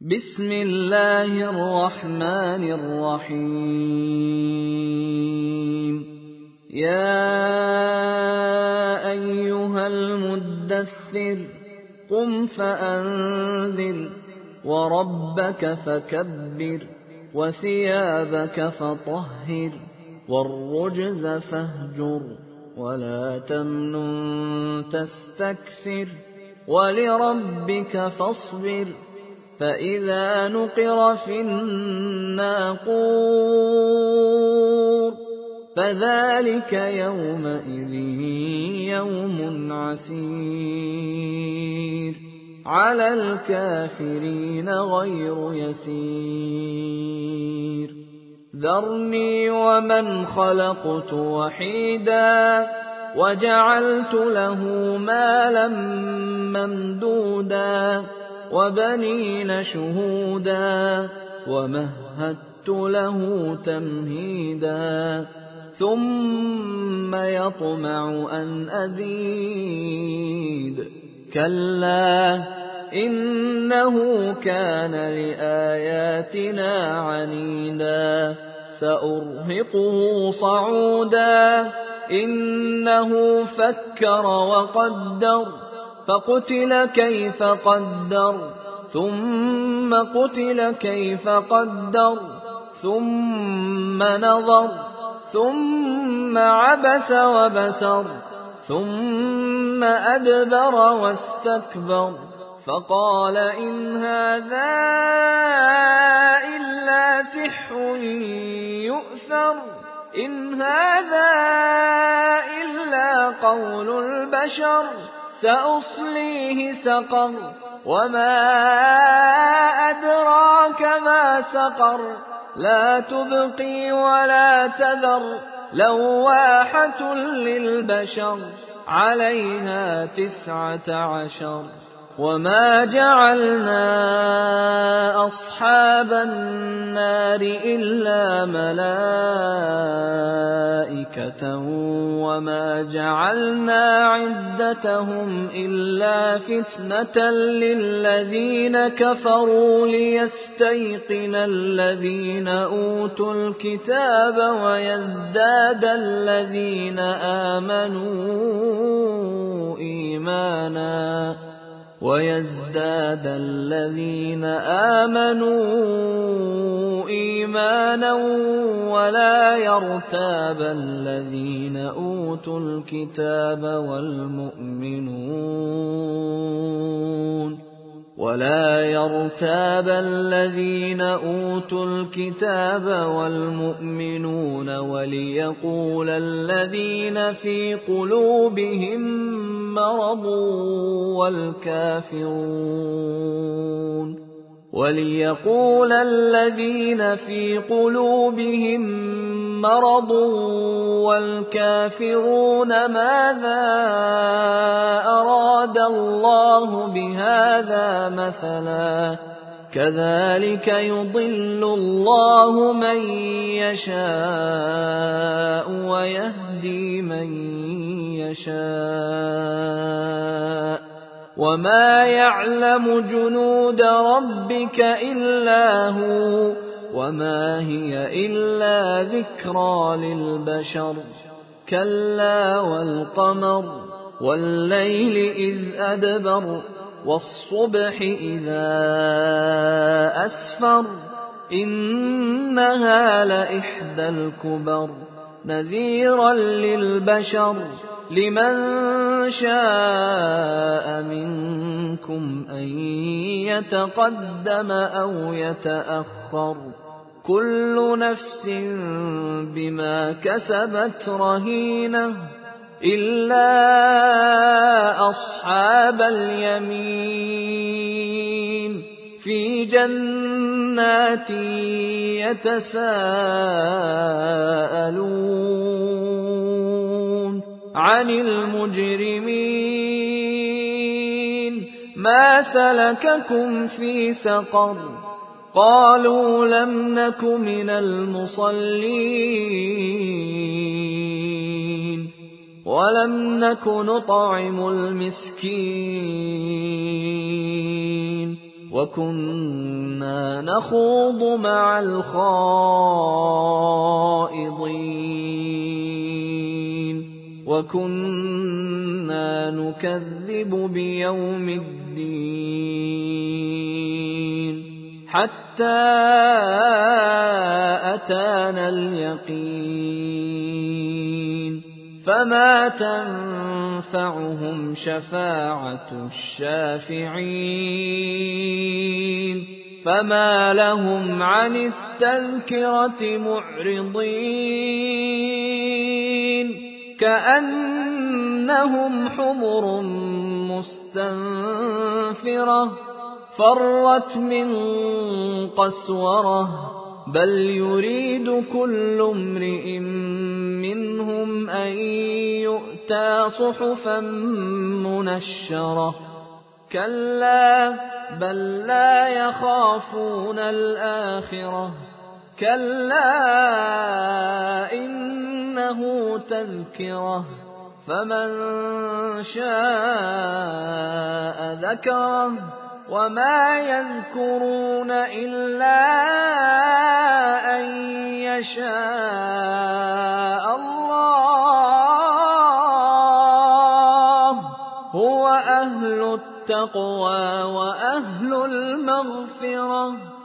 بسم الله الرحمن الرحيم. يا أيها المدثر قم فأنذر وربك فكبر وثيابك فطهر والرجز فاهجر ولا تمنن تستكثر ولربك فاصبر فإذا نقر في الناقور فذلك يومئذ يوم عسير على الكافرين غير يسير. ذرني ومن خلقت وحيدا وجعلت له مالا ممدودا وبنين شهودا ومهدت له تمهيدا ثم يطمع أن أزيد كلا إنه كان لآياتنا عنيدا سأرهقه صعودا إنه فكر وقدر فقتل كيف قدر ثم قتل كيف قدر ثم نظر ثم عبس وبسر ثم أدبر واستكبر فقال إن هذا إلا سحر يؤثر إن هذا إلا قول البشر سأصليه سقر وما أدراك ما سقر لا تبقي ولا تذر لواحة للبشر عليها 19 وما جعلنا أصحاب النار إلا ملائكة وما جعلنا عدتهم إلا فتنة للذين كفروا ليستيقن الذين أوتوا الكتاب ويزداد الذين آمنوا إيمانا ولا يرتاب الذين أوتوا الكتاب والمؤمنون وليقول الذين في قلوبهم مرض والكافرون ماذا أراد الله بهذا مثلا كذلك يضل الله من يشاء ويهدي من يشاء وما يعلم جنود ربك إلا هو وما هي إلا ذكرى للبشر كلا والقمر والليل إذ أدبر والصبح إذا أسفر إنها لإحدى الكبر نذيرا للبشر لمن شاء منكم أن يتقدم أو يتأخر كل نفس بما كسبت رهينة إلا أصحاب اليمين في جنات يتساءلون عن المجرمين ما سلككم في سقر قالوا لم نك من المصلين ولم نك نطعم المسكين وكنا نخوض مع الخائضين وكنا نكذب بيوم الدين حتى أتانا اليقين فما تنفعهم شفاعة الشافعين فما لهم عن التذكرة معرضين كأنهم حمر مستنفرة فرت من قسورة بل يريد كل امرئ منهم أن يؤتى صحفا منشرة كلا بل لا يخافون الآخرة كلا إنه تذكرة فمن شاء ذكره وما يذكرون إلا أن يشاء الله هو أهل التقوى وأهل المغفرة